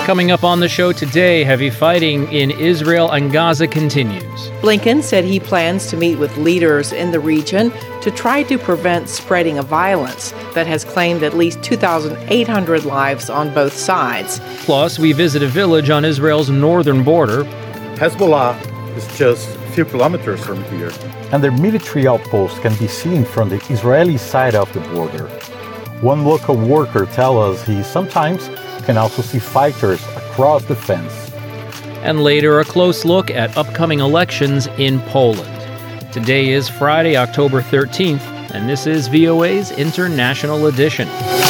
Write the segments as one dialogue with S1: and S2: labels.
S1: Coming up on the show today, heavy fighting in Israel and Gaza continues.
S2: Blinken said he plans to meet with leaders in the region to try to prevent spreading of violence that has claimed at least 2,800 lives on both sides.
S1: Plus, we visit a village on Israel's northern border.
S3: Hezbollah is just a few kilometers from here.
S4: And their military outposts can be seen from the Israeli side of the border. One local worker tells us he sometimes can also see fighters across the fence.
S1: And later, a close look at upcoming elections in Poland. Today is Friday, October 13th, and this is VOA's International Edition.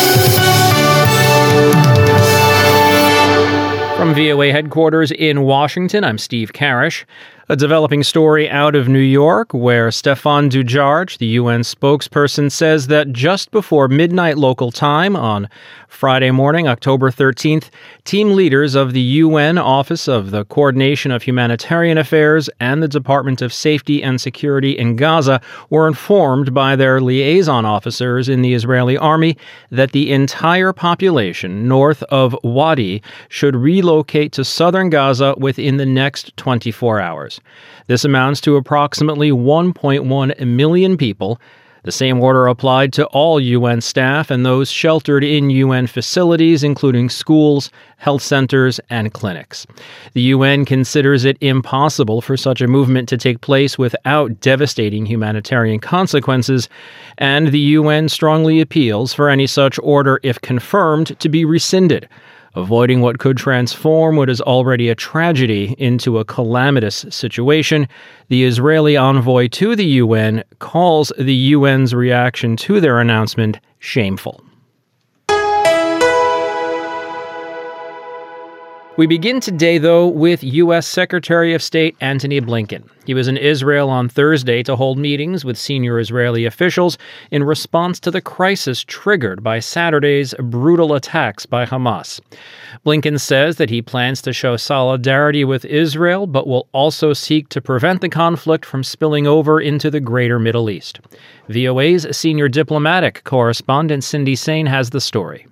S1: From VOA headquarters in Washington, I'm Steve Karish. A developing story out of New York where Stéphane Dujarric, the UN spokesperson, says that just before midnight local time on Friday morning, October 13th, team leaders of the UN Office of the Coordination of Humanitarian Affairs and the Department of Safety and Security in Gaza were informed by their liaison officers in the Israeli army that the entire population north of Wadi should relocate to southern Gaza within the next 24 hours. This amounts to approximately 1.1 million people. The same order applied to all UN staff and those sheltered in UN facilities, including schools, health centers, and clinics. The UN considers it impossible for such a movement to take place without devastating humanitarian consequences, and the UN strongly appeals for any such order, if confirmed, to be rescinded, avoiding what could transform what is already a tragedy into a calamitous situation. The Israeli envoy to the UN calls the UN's reaction to their announcement shameful. We begin today, though, with U.S. Secretary of State Antony Blinken. He was in Israel on Thursday to hold meetings with senior Israeli officials in response to the crisis triggered by Saturday's brutal attacks by Hamas. Blinken says that he plans to show solidarity with Israel, but will also seek to prevent the conflict from spilling over into the greater Middle East. VOA's senior diplomatic correspondent Cindy Sain has the story.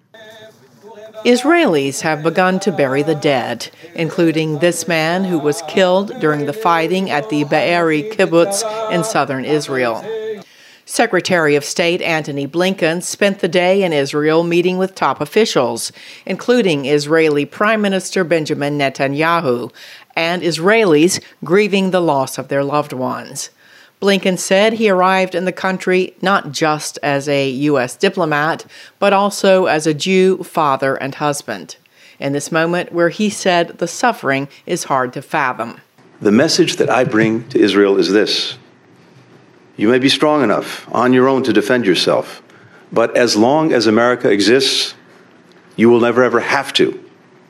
S2: Israelis have begun to bury the dead, including this man who was killed during the fighting at the Be'eri kibbutz in southern Israel. Secretary of State Antony Blinken spent the day in Israel meeting with top officials, including Israeli Prime Minister Benjamin Netanyahu, and Israelis grieving the loss of their loved ones. Blinken said he arrived in the country not just as a U.S. diplomat, but also as a Jew, father, and husband. In this moment where he said the suffering is hard to fathom.
S5: The message that I bring to Israel is this. You may be strong enough on your own to defend yourself, but as long as America exists, you will never ever have to.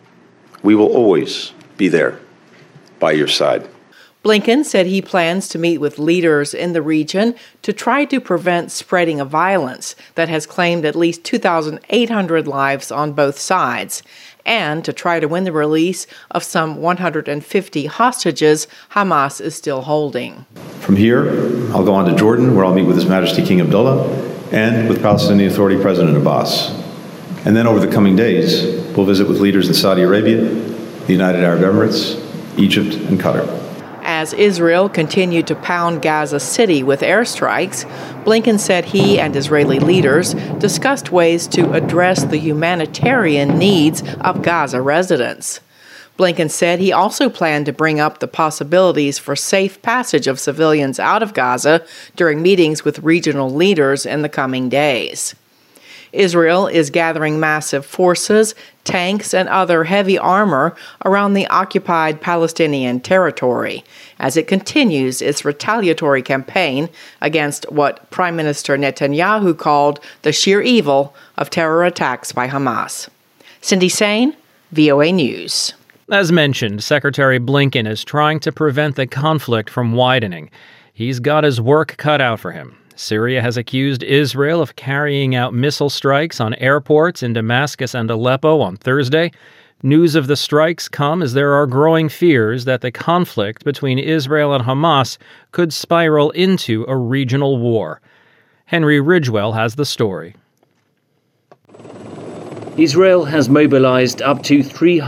S5: We will always be there by your side.
S2: Blinken said he plans to meet with leaders in the region to try to prevent spreading of violence that has claimed at least 2,800 lives on both sides, and to try to win the release of some 150 hostages Hamas is still holding.
S6: From here, I'll go on to Jordan, where I'll meet with His Majesty King Abdullah and with Palestinian Authority President Abbas. And then over the coming days, we'll visit with leaders in Saudi Arabia, the United Arab Emirates, Egypt, and Qatar.
S2: As Israel continued to pound Gaza City with airstrikes, Blinken said he and Israeli leaders discussed ways to address the humanitarian needs of Gaza residents. Blinken said he also planned to bring up the possibilities for safe passage of civilians out of Gaza during meetings with regional leaders in the coming days. Israel is gathering massive forces, tanks, and other heavy armor around the occupied Palestinian territory as it continues its retaliatory campaign against what Prime Minister Netanyahu called the sheer evil of terror attacks by Hamas. Cindy Sain, VOA News.
S1: As mentioned, Secretary Blinken is trying to prevent the conflict from widening. He's got his work cut out for him. Syria has accused Israel of carrying out missile strikes on airports in Damascus and Aleppo on Thursday. News of the strikes come as there are growing fears that the conflict between Israel and Hamas could spiral into a regional war. Henry Ridgewell has the story.
S7: Israel has mobilized up to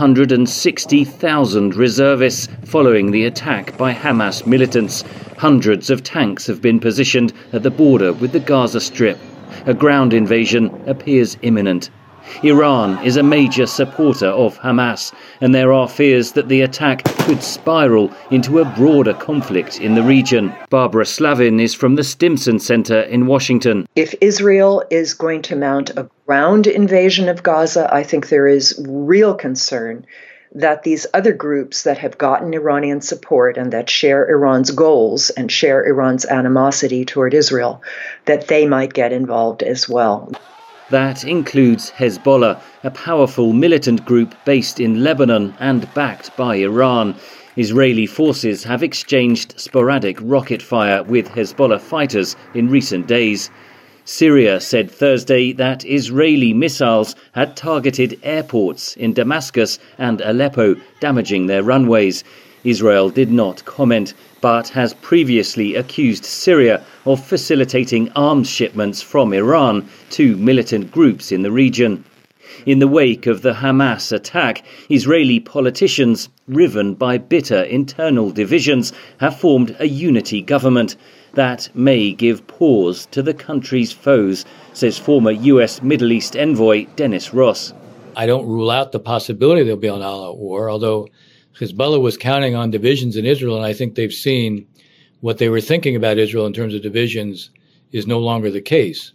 S7: 360,000 reservists following the attack by Hamas militants. Hundreds of tanks have been positioned at the border with the Gaza Strip. A ground invasion appears imminent. Iran is a major supporter of Hamas, and there are fears that the attack could spiral into a broader conflict in the region. Barbara Slavin is from the Stimson Center in Washington.
S8: If Israel is going to mount a ground invasion of Gaza, I think there is real concern that these other groups that have gotten Iranian support and that share Iran's goals and share Iran's animosity toward Israel, that they might get involved as well.
S7: That includes Hezbollah, a powerful militant group based in Lebanon and backed by Iran. Israeli forces have exchanged sporadic rocket fire with Hezbollah fighters in recent days. Syria said Thursday that Israeli missiles had targeted airports in Damascus and Aleppo, damaging their runways. Israel did not comment, but has previously accused Syria of facilitating arms shipments from Iran to militant groups in the region. In the wake of the Hamas attack, Israeli politicians, riven by bitter internal divisions, have formed a unity government. That may give pause to the country's foes, says former U.S. Middle East envoy Dennis Ross.
S9: I don't rule out the possibility there'll be an all-out war, although Hezbollah was counting on divisions in Israel, and I think they've seen what they were thinking about Israel in terms of divisions is no longer the case.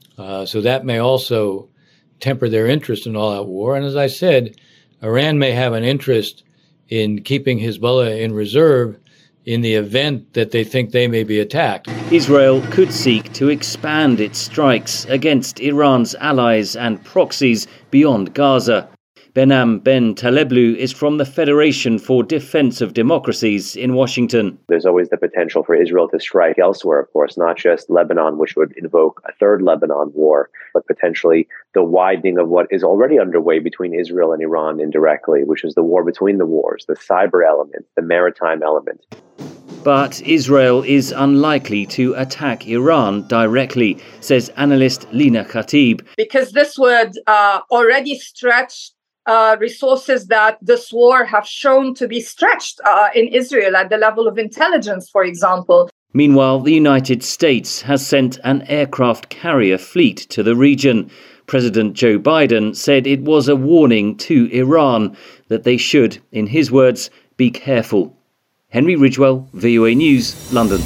S9: So that may also temper their interest in all-out war. And as I said, Iran may have an interest in keeping Hezbollah in reserve in the event that they think they may be attacked.
S7: Israel could seek to expand its strikes against Iran's allies and proxies beyond Gaza. Benam Ben Taleblu is from the Federation for Defense of Democracies in Washington.
S10: There's always the potential for Israel to strike elsewhere, of course, not just Lebanon, which would invoke a third Lebanon war, but potentially the widening of what is already underway between Israel and Iran indirectly, which is the war between the wars, the cyber element, the maritime element.
S7: But Israel is unlikely to attack Iran directly, says analyst Lina Khatib.
S11: Because this would already stretch resources that this war have shown to be stretched in Israel at the level of intelligence, for example.
S7: Meanwhile, the United States has sent an aircraft carrier fleet to the region. President Joe Biden said it was a warning to Iran that they should, in his words, be careful. Henry Ridgewell, VOA News, London.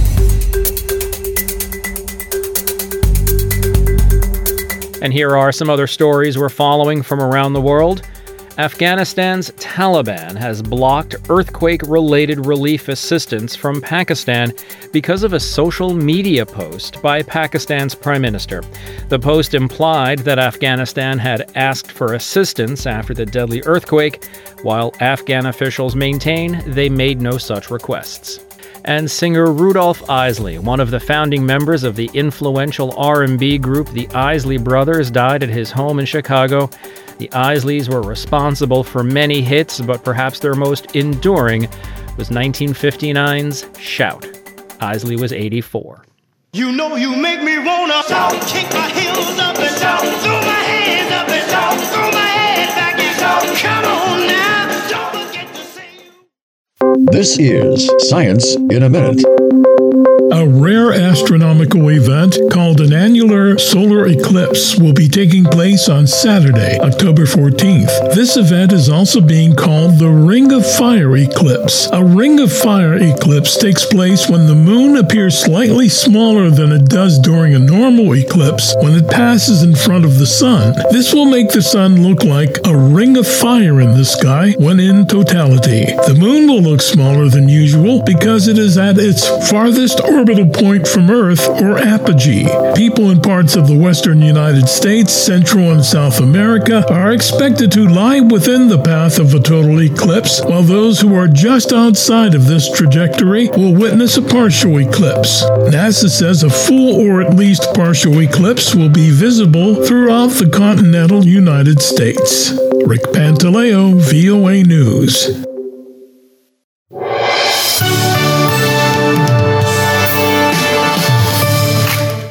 S1: And here are some other stories we're following from around the world. Afghanistan's Taliban has blocked earthquake-related relief assistance from Pakistan because of a social media post by Pakistan's Prime Minister. The post implied that Afghanistan had asked for assistance after the deadly earthquake, while Afghan officials maintain they made no such requests. And singer Rudolph Isley, one of the founding members of the influential R&B group The Isley Brothers, died at his home in Chicago. The Isleys were responsible for many hits, but perhaps their most enduring was 1959's Shout. Isley was 84.
S12: You know you make me wanna shout, kick my heels up and shout, throw my hands up and shout, throw my head back and shout, come on now, don't forget to say.
S13: This is Science in a Minute.
S14: A rare astronomical event called an annular solar eclipse will be taking place on Saturday, October 14th. This event is also being called the Ring of Fire eclipse. A Ring of Fire eclipse takes place when the moon appears slightly smaller than it does during a normal eclipse when it passes in front of the sun. This will make the sun look like a ring of fire in the sky when in totality. The moon will look smaller than usual because it is at its farthest orbital point from Earth, or apogee. People in parts of the western United States, Central and South America are expected to lie within the path of a total eclipse, while those who are just outside of this trajectory will witness a partial eclipse. NASA says a full or at least partial eclipse will be visible throughout the continental United States. Rick Pantaleo, VOA News.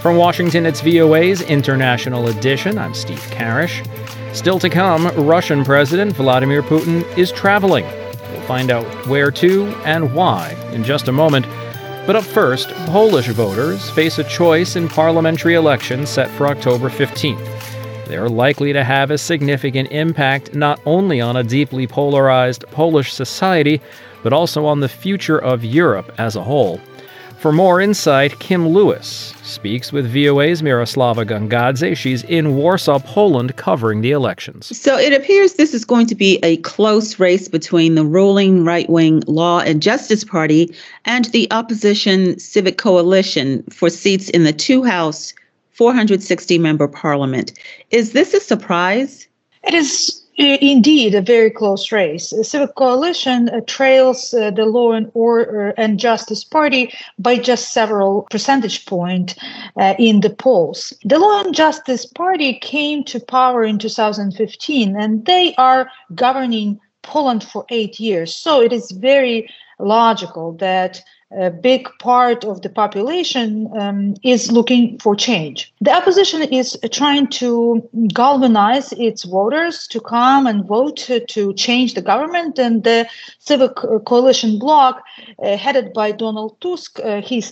S1: From Washington, it's VOA's International Edition. I'm Steve Karish. Still to come, Russian President Vladimir Putin is traveling. We'll find out where to and why in just a moment. But up first, Polish voters face a choice in parliamentary elections set for October 15th. They're likely to have a significant impact not only on a deeply polarized Polish society, but also on the future of Europe as a whole. For more insight, Kim Lewis speaks with VOA's Miroslava Gongadze. She's in Warsaw, Poland, covering the elections.
S15: So it appears this is going to be a close race between the ruling right-wing Law and Justice Party and the opposition Civic Coalition for seats in the two-house 460-member parliament. Is this a surprise?
S16: It is indeed a very close race. The Civic Coalition trails the Law and Order and Justice Party by just several percentage points in the polls. The Law and Justice Party came to power in 2015, and they are governing Poland for 8 years. So it is very logical that a big part of the population is looking for change. The opposition is trying to galvanize its voters to come and vote to change the government, and the Civic Coalition bloc, headed by Donald Tusk, he's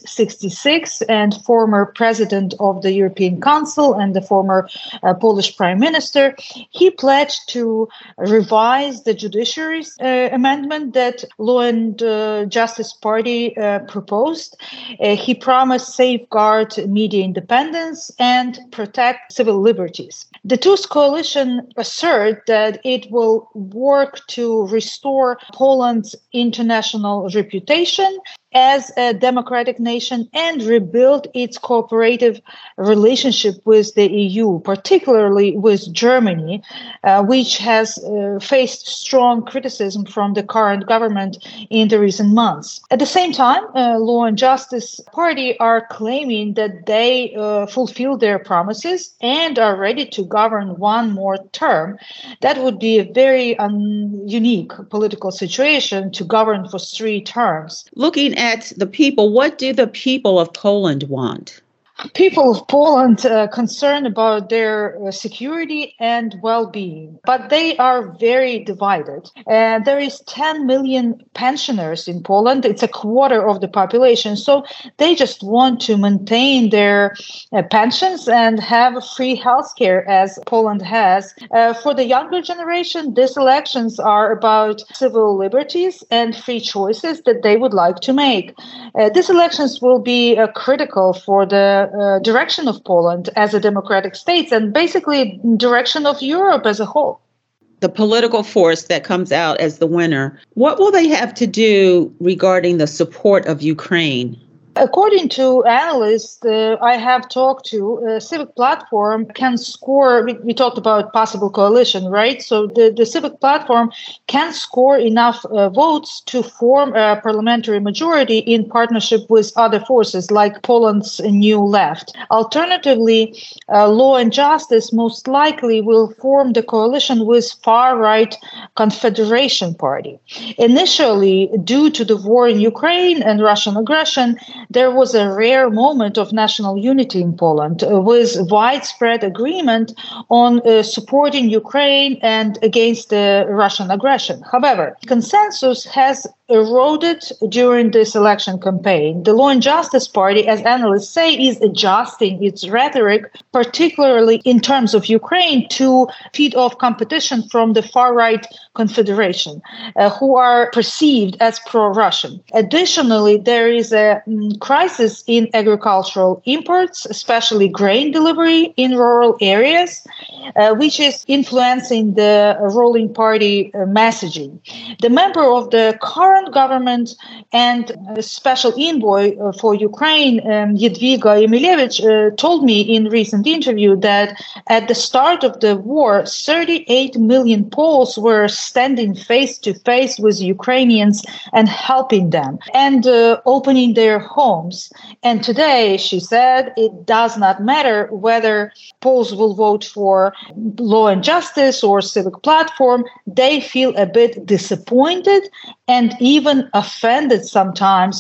S16: 66 and former president of the European Council and the former Polish prime minister. He pledged to revise the judiciary amendment that Law and Justice Party proposed. He promised safeguard media independence and protect civil liberties. The Tusk coalition assert that it will work to restore Poland's international reputation as a democratic nation and rebuild its cooperative relationship with the EU, particularly with Germany, which has faced strong criticism from the current government in the recent months. At the same time, Law and Justice Party are claiming that they fulfill their promises and are ready to govern one more term. That would be a very unique political situation to govern for 3 terms.
S15: Looking at the people, what do the people of Poland want?
S16: People of Poland are concerned about their security and well-being, but they are very divided. There is 10 million pensioners in Poland. It's a quarter of the population. So they just want to maintain their pensions and have free healthcare as Poland has. For the younger generation, these elections are about civil liberties and free choices that they would like to make. These elections will be critical for the direction of Poland as a democratic state and basically direction of Europe as a whole.
S15: The political force that comes out as the winner, what will they have to do regarding the support of Ukraine?
S16: According to analysts I have talked to, Civic Platform can score, we talked about possible coalition, right? So the Civic Platform can score enough votes to form a parliamentary majority in partnership with other forces like Poland's New Left. Alternatively, Law and Justice most likely will form the coalition with far-right Confederation Party. Initially, due to the war in Ukraine and Russian aggression, there was a rare moment of national unity in Poland with widespread agreement on supporting Ukraine and against the Russian aggression. However, consensus has eroded during this election campaign. The Law and Justice Party, as analysts say, is adjusting its rhetoric, particularly in terms of Ukraine, to feed off competition from the far-right Confederation, who are perceived as pro-Russian. Additionally, there is a crisis in agricultural imports, especially grain delivery in rural areas, which is influencing the ruling party messaging. The member of the current government and special envoy for Ukraine, Jadwiga Emilewicz, told me in recent interview that at the start of the war, 38 million Poles were standing face to face with Ukrainians and helping them and opening their homes. And today, she said, it does not matter whether Poles will vote for Law and Justice or Civic Platform. They feel a bit disappointed and even offended sometimes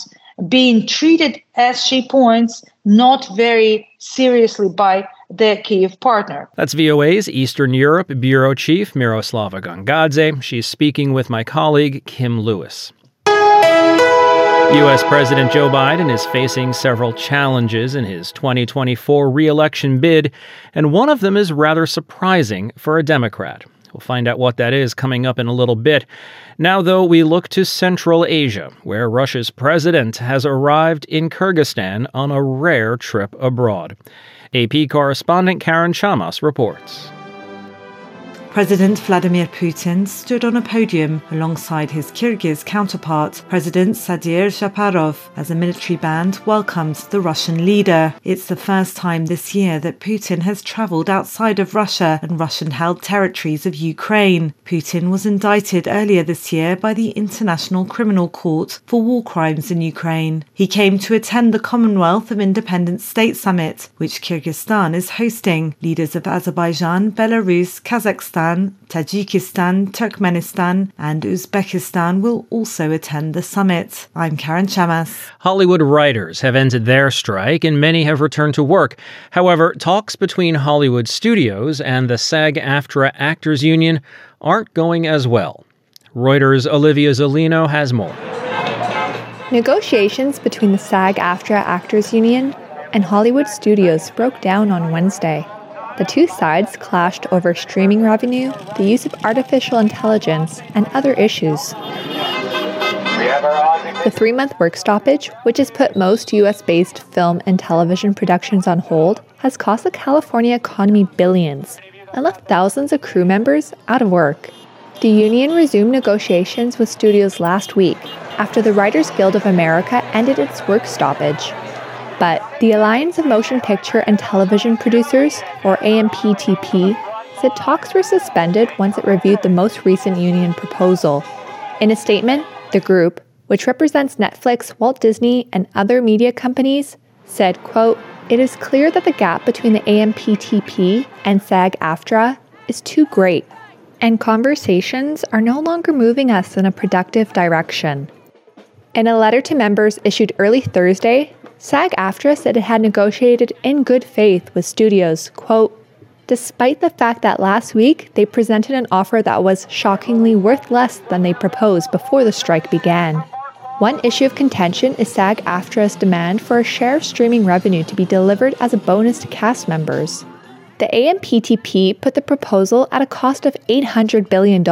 S16: being treated, as she points, not very seriously by their Kyiv partner.
S1: That's VOA's Eastern Europe Bureau Chief Miroslava Gongadze. She's speaking with my colleague Kim Lewis. U.S. President Joe Biden is facing several challenges in his 2024 re-election bid, and one of them is rather surprising for a Democrat. We'll find out what that is coming up in a little bit. Now, though, we look to Central Asia, where Russia's president has arrived in Kyrgyzstan on a rare trip abroad. AP correspondent Karen Chamas reports.
S17: President Vladimir Putin stood on a podium alongside his Kyrgyz counterpart, President Sadir Japarov, as a military band welcomed the Russian leader. It's the first time this year that Putin has travelled outside of Russia and Russian-held territories of Ukraine. Putin was indicted earlier this year by the International Criminal Court for war crimes in Ukraine. He came to attend the Commonwealth of Independent States Summit, which Kyrgyzstan is hosting. Leaders of Azerbaijan, Belarus, Kazakhstan, Tajikistan, Turkmenistan, and Uzbekistan will also attend the summit. I'm Karen Chamas.
S1: Hollywood writers have ended their strike and many have returned to work. However, talks between Hollywood studios and the SAG-AFTRA Actors Union aren't going as well. Reuters' Olivia Zolino has more.
S18: Negotiations between the SAG-AFTRA Actors Union and Hollywood studios broke down on Wednesday. The two sides clashed over streaming revenue, the use of artificial intelligence, and other issues. The 3-month work stoppage, which has put most U.S.-based film and television productions on hold, has cost the California economy billions and left thousands of crew members out of work. The union resumed negotiations with studios last week after the Writers Guild of America ended its work stoppage. But the Alliance of Motion Picture and Television Producers, or AMPTP, said talks were suspended once it reviewed the most recent union proposal. In a statement, the group, which represents Netflix, Walt Disney, and other media companies, said, quote, "It is clear that the gap between the AMPTP and SAG-AFTRA is too great, and conversations are no longer moving us in a productive direction." In a letter to members issued early Thursday, SAG-AFTRA said it had negotiated in good faith with studios, quote, "despite the fact that last week they presented an offer that was shockingly worth less than they proposed before the strike began." One issue of contention is SAG-AFTRA's demand for a share of streaming revenue to be delivered as a bonus to cast members. The AMPTP put the proposal at a cost of $800 billion,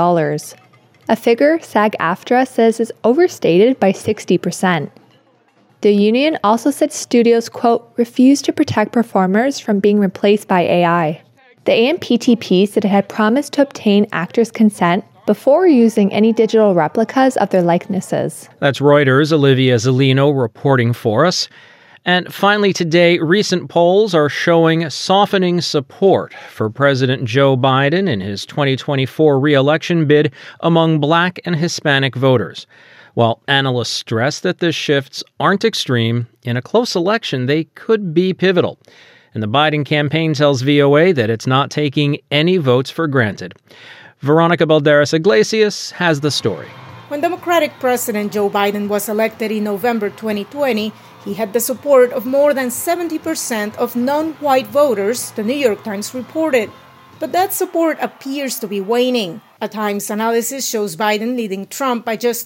S18: a figure SAG-AFTRA says is overstated by 60%. The union also said studios, quote, refused to protect performers from being replaced by AI. The AMPTP said it had promised to obtain actors' consent before using any digital replicas of their likenesses.
S1: That's Reuters' Olivia Zolino reporting for us. And finally today, recent polls are showing softening support for President Joe Biden in his 2024 re-election bid among Black and Hispanic voters. While analysts stress that the shifts aren't extreme, in a close election they could be pivotal. And the Biden campaign tells VOA that it's not taking any votes for granted. Veronica Balderas Iglesias has the story.
S19: When Democratic President Joe Biden was elected in November 2020, he had the support of more than 70% of non-white voters, the New York Times reported. But that support appears to be waning. At times, analysis shows Biden leading Trump by just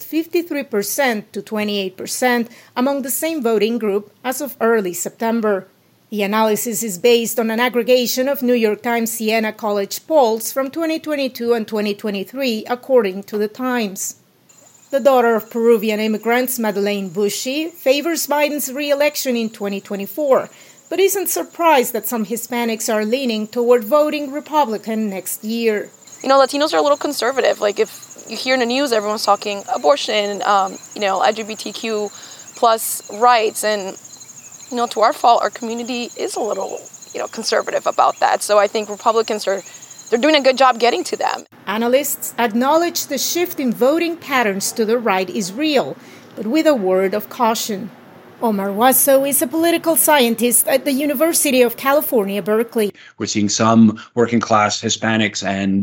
S19: 53% to 28% among the same voting group as of early September. The analysis is based on an aggregation of New York Times Siena College polls from 2022 and 2023, according to the Times. The daughter of Peruvian immigrants, Madeleine Bushi, favors Biden's re-election in 2024, but isn't surprised that some Hispanics are leaning toward voting Republican next year.
S20: You know, Latinos are a little conservative. Like, if you hear in the news, everyone's talking abortion, LGBTQ plus rights. And, to our fault, our community is a little, conservative about that. So I think Republicans they're doing a good job getting to them.
S19: Analysts acknowledge the shift in voting patterns to the right is real, but with a word of caution. Omar Wasso is a political scientist at the University of California, Berkeley.
S21: We're seeing some working class Hispanics and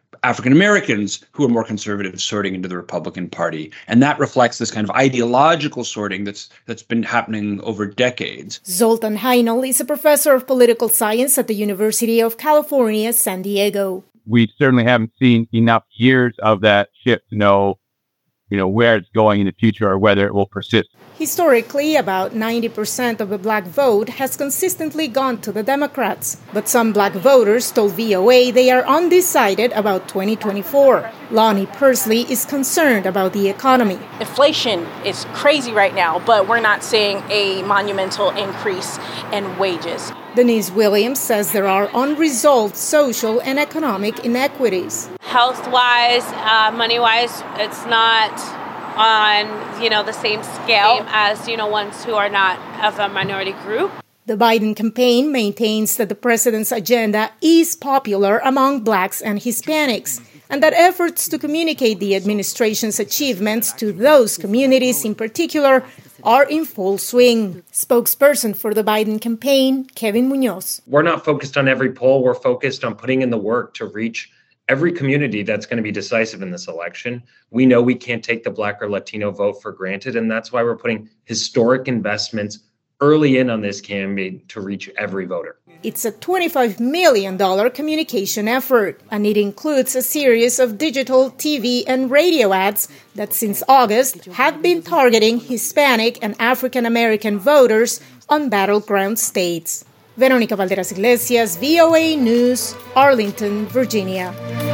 S21: African Americans who are more conservative sorting into the Republican Party. And that reflects this kind of ideological sorting that's been happening over decades.
S19: Zoltan Heinl is a professor of political science at the University of California, San Diego.
S22: We certainly haven't seen enough years of that shift to know where it's going in the future or whether it will persist.
S19: Historically, about 90% of the black vote has consistently gone to the Democrats. But some black voters told VOA they are undecided about 2024. Lonnie Persley is concerned about the economy.
S23: Inflation is crazy right now, but we're not seeing a monumental increase in wages.
S19: Denise Williams says there are unresolved social and economic inequities.
S24: Health-wise, money-wise, it's not on, the same scale as, ones who are not of a minority group.
S19: The Biden campaign maintains that the president's agenda is popular among blacks and Hispanics, and that efforts to communicate the administration's achievements to those communities in particular are in full swing. Spokesperson for the Biden campaign, Kevin Munoz.
S25: We're not focused on every poll. We're focused on putting in the work to reach every community that's going to be decisive in this election. We know we can't take the Black or Latino vote for granted, and that's why we're putting historic investments early in on this campaign to reach every voter.
S19: It's a $25 million communication effort, and it includes a series of digital, TV, and radio ads that since August have been targeting Hispanic and African American voters on battleground states. Veronica Valderas Iglesias, VOA News, Arlington, Virginia.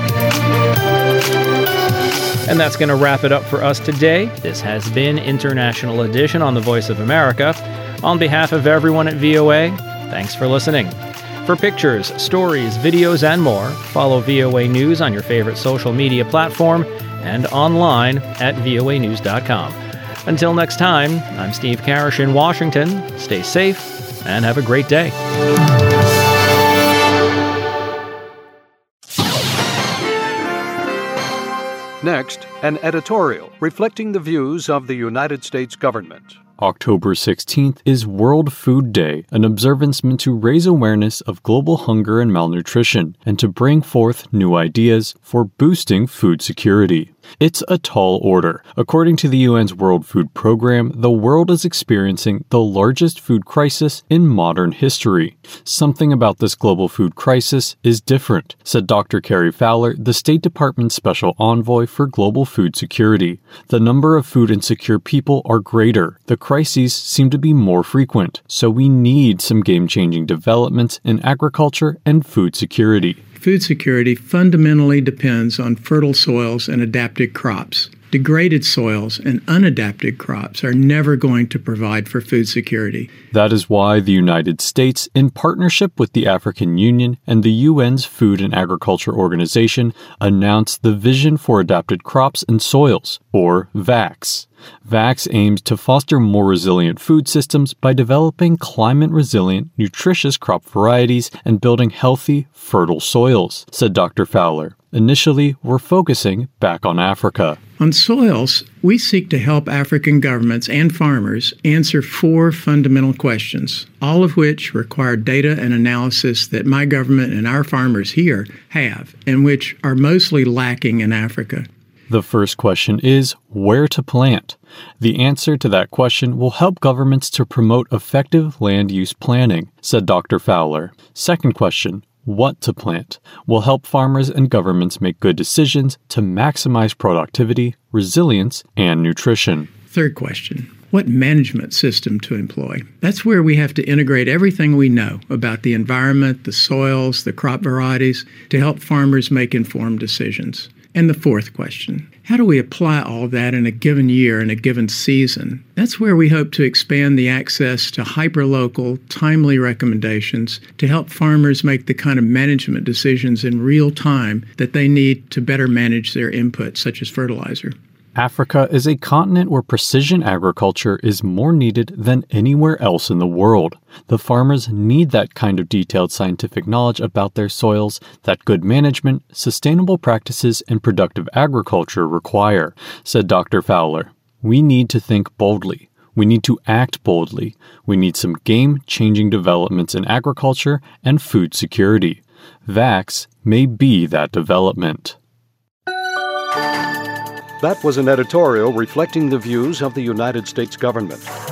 S1: And that's going to wrap it up for us today. This has been International Edition on the Voice of America. On behalf of everyone at VOA, thanks for listening. For pictures, stories, videos, and more, follow VOA News on your favorite social media platform and online at voanews.com. Until next time, I'm Steve Karish in Washington. Stay safe and have a great day.
S26: Next, an editorial reflecting the views of the United States government.
S27: October 16th is World Food Day, an observance meant to raise awareness of global hunger and malnutrition, and to bring forth new ideas for boosting food security. It's a tall order. According to the UN's World Food Program, the world is experiencing the largest food crisis in modern history. Something about this global food crisis is different, said Dr. Carrie Fowler, the State Department's Special Envoy for Global Food Security. The number of food insecure people are greater. The crises seem to be more frequent, so we need some game-changing developments in agriculture and food security.
S28: Food security fundamentally depends on fertile soils and adapted crops. Degraded soils and unadapted crops are never going to provide for food security.
S27: That is why the United States, in partnership with the African Union and the UN's Food and Agriculture Organization, announced the Vision for Adapted Crops and Soils, or VACS. VACS aims to foster more resilient food systems by developing climate-resilient, nutritious crop varieties and building healthy, fertile soils, said Dr. Fowler. Initially, we're focusing back on Africa.
S28: On soils, we seek to help African governments and farmers answer 4 fundamental questions, all of which require data and analysis that my government and our farmers here have, and which are mostly lacking in Africa.
S27: The first question is where to plant. The answer to that question will help governments to promote effective land use planning, said Dr. Fowler. Second question, what to plant, will help farmers and governments make good decisions to maximize productivity, resilience, and nutrition.
S28: Third question, what management system to employ? That's where we have to integrate everything we know about the environment, the soils, the crop varieties, to help farmers make informed decisions. And the fourth question, how do we apply all of that in a given year, in a given season? That's where we hope to expand the access to hyperlocal, timely recommendations to help farmers make the kind of management decisions in real time that they need to better manage their inputs, such as fertilizer.
S27: Africa is a continent where precision agriculture is more needed than anywhere else in the world. The farmers need that kind of detailed scientific knowledge about their soils that good management, sustainable practices, and productive agriculture require, said Dr. Fowler. We need to think boldly. We need to act boldly. We need some game-changing developments in agriculture and food security. VACS may be that development.
S26: That was an editorial reflecting the views of the United States government.